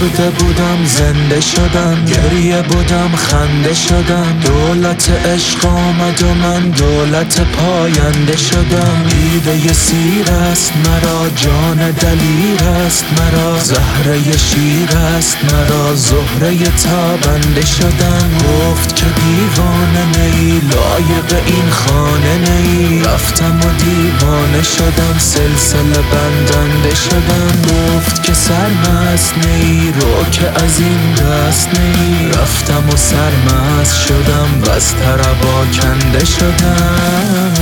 مرده بودم زنده شدم، گریه بودم خنده شدم. دولت عشق آمد و من دولت پاینده شدم. دیده سیر است مرا، جان دلیر است مرا، زهره شیر است مرا، زهره تابنده شدم. گفت که دیوانه نی، لایق این خانه نی. رفتم و دیوانه شدم، سلسله بندنده شدم. گفت که سرمست نی، رو که از این دست نی. رفتم و سرمست شدم و از طربا کنده شدم.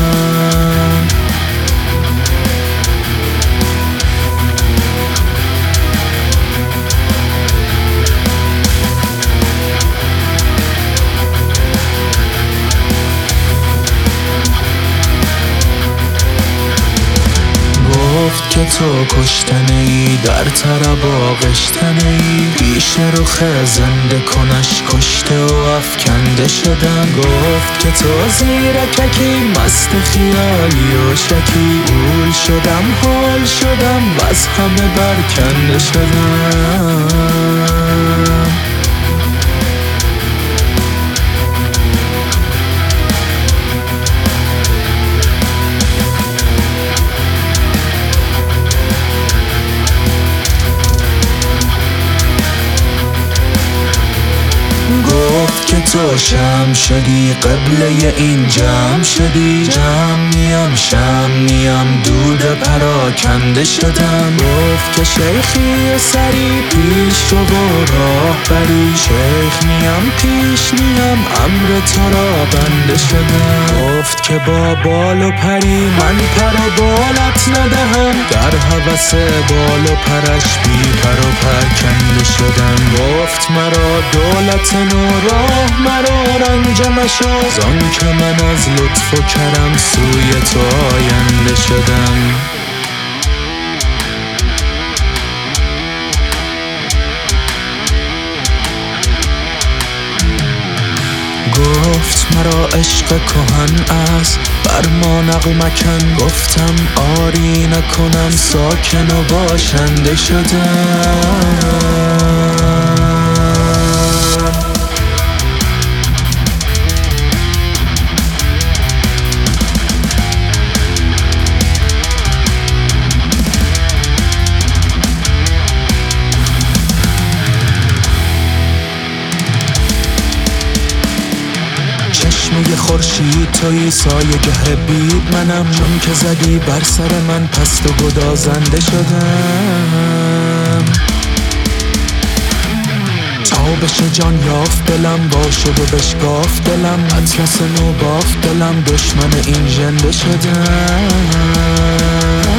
گفت که تو کشتنه ای، در طرب آغشتنه ای. پیش رخ زنده کنش کشته و افکنده شدم. گفت که تو زیرککی، مست خیالی و شکی. گول شدم حال شدم و از همه برکنده شدم. گفت که تو شم شدی، قبله این جمع شدی. جمع نیم شم نیم، دود پراکنده شدم. گفت که شیخی سری، پیش رو و راه بری. شیخ نیم پیش نیم، امر تو را بنده شدم. گفت که با بال و پری، من پر و بالت ندهم. در هوس بال و پرش بی پر و پرکنده شدم. گفت مرا دولت نو، راه مرا رنج مشو. زان که من از لطف و کرم سوی تو آینده شدم. گفت مرا عشق کهن است، بر ما نغمکن. گفتم آری نکنم، ساکن و باشنده شدم. چشمه خورشید توی سایه گه بید منم. چون که زدی بر سر من پست و گدازنده شدم. تابش جان یافت دلم، باشد و بشکاف دلم. اطلس نو باف دلم، دشمن این ژنده شدم.